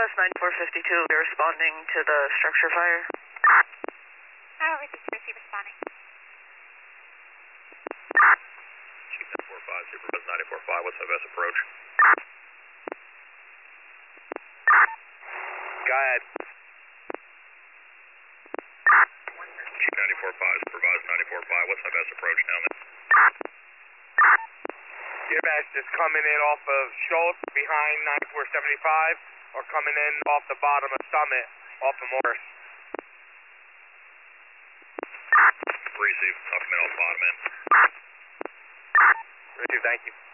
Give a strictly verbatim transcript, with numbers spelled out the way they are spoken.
Bus ninety-four fifty-two, we're responding to the structure fire. Oh, everything's Chrissy responding. Chief nine four five, Superbus ninety-four five, what's my best approach? Go ahead. Chief ninety-four five, Superbus ninety-four five, what's my best approach down there? Your best is coming in off of Schultz behind ninety-four seventy-five or coming in off the bottom of Summit off of Morris. Receive, I'll come in off bottom end. Receive, thank you.